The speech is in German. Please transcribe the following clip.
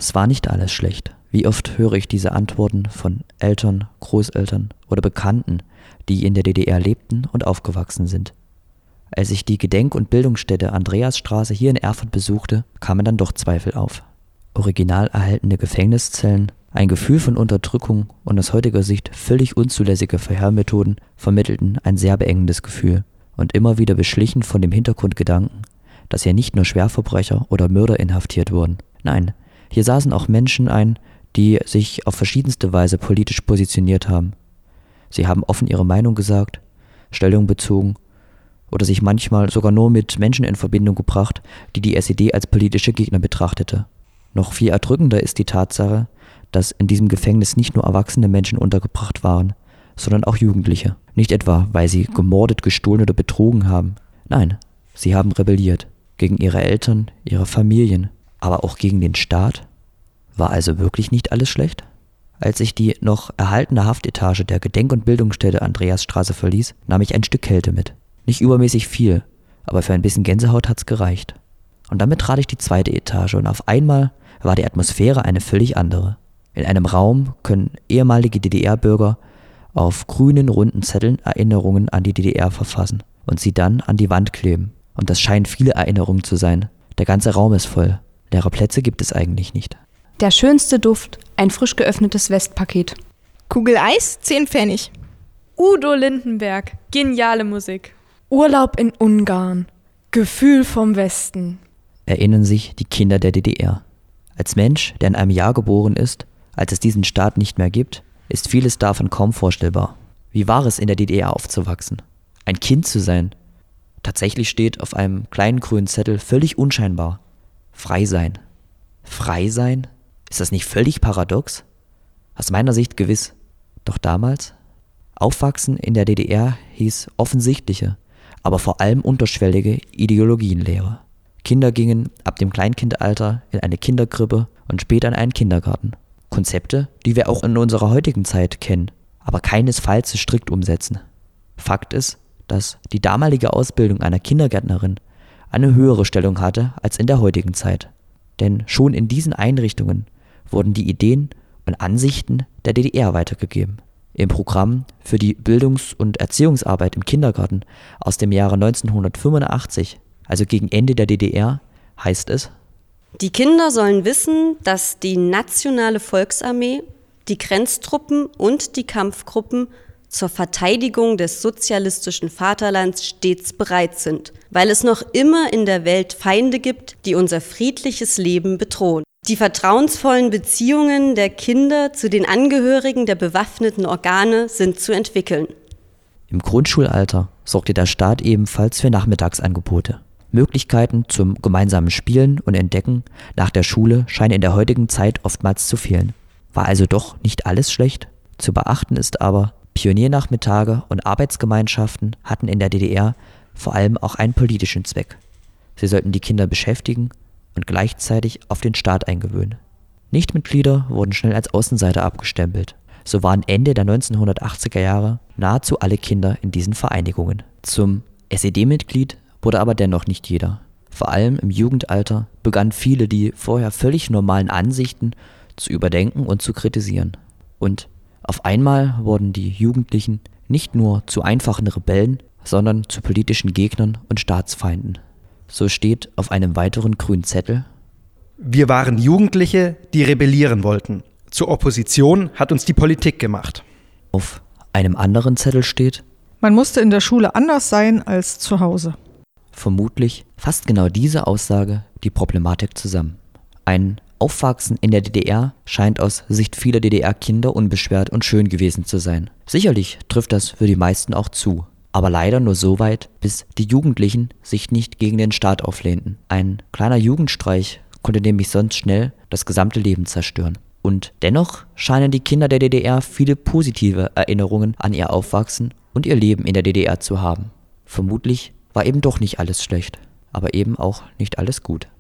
Es war nicht alles schlecht. Wie oft höre ich diese Antworten von Eltern, Großeltern oder Bekannten, die in der DDR lebten und aufgewachsen sind. Als ich die Gedenk- und Bildungsstätte Andreasstraße hier in Erfurt besuchte, kamen dann doch Zweifel auf. Original erhaltene Gefängniszellen, ein Gefühl von Unterdrückung und aus heutiger Sicht völlig unzulässige Verhörmethoden vermittelten ein sehr beengendes Gefühl und immer wieder beschlichen von dem Hintergrundgedanken, dass hier nicht nur Schwerverbrecher oder Mörder inhaftiert wurden. Nein, hier saßen auch Menschen ein, die sich auf verschiedenste Weise politisch positioniert haben. Sie haben offen ihre Meinung gesagt, Stellung bezogen oder sich manchmal sogar nur mit Menschen in Verbindung gebracht, die die SED als politische Gegner betrachtete. Noch viel erdrückender ist die Tatsache, dass in diesem Gefängnis nicht nur erwachsene Menschen untergebracht waren, sondern auch Jugendliche. Nicht etwa, weil sie gemordet, gestohlen oder betrogen haben. Nein, sie haben rebelliert. Gegen ihre Eltern, ihre Familien, aber auch gegen den Staat. War also wirklich nicht alles schlecht? Als ich die noch erhaltene Haftetage der Gedenk- und Bildungsstätte Andreasstraße verließ, nahm ich ein Stück Kälte mit. Nicht übermäßig viel, aber für ein bisschen Gänsehaut hat's gereicht. Und damit trat ich die zweite Etage und auf einmal war die Atmosphäre eine völlig andere. In einem Raum können ehemalige DDR-Bürger auf grünen, runden Zetteln Erinnerungen an die DDR verfassen und sie dann an die Wand kleben. Und das scheinen viele Erinnerungen zu sein. Der ganze Raum ist voll. Leere Plätze gibt es eigentlich nicht. Der schönste Duft, ein frisch geöffnetes Westpaket. Kugel Eis, 10 Pfennig. Udo Lindenberg, geniale Musik. Urlaub in Ungarn, Gefühl vom Westen. Erinnern sich die Kinder der DDR. Als Mensch, der in einem Jahr geboren ist, als es diesen Staat nicht mehr gibt, ist vieles davon kaum vorstellbar. Wie war es, in der DDR aufzuwachsen? Ein Kind zu sein? Tatsächlich steht auf einem kleinen grünen Zettel völlig unscheinbar: Frei sein. Frei sein? Ist das nicht völlig paradox? Aus meiner Sicht gewiss. Doch damals? Aufwachsen in der DDR hieß offensichtliche, aber vor allem unterschwellige Ideologienlehre. Kinder gingen ab dem Kleinkindalter in eine Kinderkrippe und später in einen Kindergarten. Konzepte, die wir auch in unserer heutigen Zeit kennen, aber keinesfalls strikt umsetzen. Fakt ist, dass die damalige Ausbildung einer Kindergärtnerin eine höhere Stellung hatte als in der heutigen Zeit. Denn schon in diesen Einrichtungen wurden die Ideen und Ansichten der DDR weitergegeben. Im Programm für die Bildungs- und Erziehungsarbeit im Kindergarten aus dem Jahre 1985, also gegen Ende der DDR, heißt es: Die Kinder sollen wissen, dass die nationale Volksarmee, die Grenztruppen und die Kampfgruppen zur Verteidigung des sozialistischen Vaterlands stets bereit sind, weil es noch immer in der Welt Feinde gibt, die unser friedliches Leben bedrohen. Die vertrauensvollen Beziehungen der Kinder zu den Angehörigen der bewaffneten Organe sind zu entwickeln. Im Grundschulalter sorgte der Staat ebenfalls für Nachmittagsangebote. Möglichkeiten zum gemeinsamen Spielen und Entdecken nach der Schule scheinen in der heutigen Zeit oftmals zu fehlen. War also doch nicht alles schlecht? Zu beachten ist aber, Pioniernachmittage und Arbeitsgemeinschaften hatten in der DDR vor allem auch einen politischen Zweck. Sie sollten die Kinder beschäftigen und gleichzeitig auf den Staat eingewöhnen. Nichtmitglieder wurden schnell als Außenseiter abgestempelt. So waren Ende der 1980er Jahre nahezu alle Kinder in diesen Vereinigungen. Zum SED-Mitglied wurde aber dennoch nicht jeder. Vor allem im Jugendalter begannen viele die vorher völlig normalen Ansichten zu überdenken und zu kritisieren. Und auf einmal wurden die Jugendlichen nicht nur zu einfachen Rebellen, sondern zu politischen Gegnern und Staatsfeinden. So steht auf einem weiteren grünen Zettel: Wir waren Jugendliche, die rebellieren wollten. Zur Opposition hat uns die Politik gemacht. Auf einem anderen Zettel steht: Man musste in der Schule anders sein als zu Hause. Vermutlich fasst genau diese Aussage die Problematik zusammen. Ein Aufwachsen in der DDR scheint aus Sicht vieler DDR-Kinder unbeschwert und schön gewesen zu sein. Sicherlich trifft das für die meisten auch zu, aber leider nur so weit, bis die Jugendlichen sich nicht gegen den Staat auflehnten. Ein kleiner Jugendstreich konnte nämlich sonst schnell das gesamte Leben zerstören. Und dennoch scheinen die Kinder der DDR viele positive Erinnerungen an ihr Aufwachsen und ihr Leben in der DDR zu haben. Vermutlich war eben doch nicht alles schlecht, aber eben auch nicht alles gut.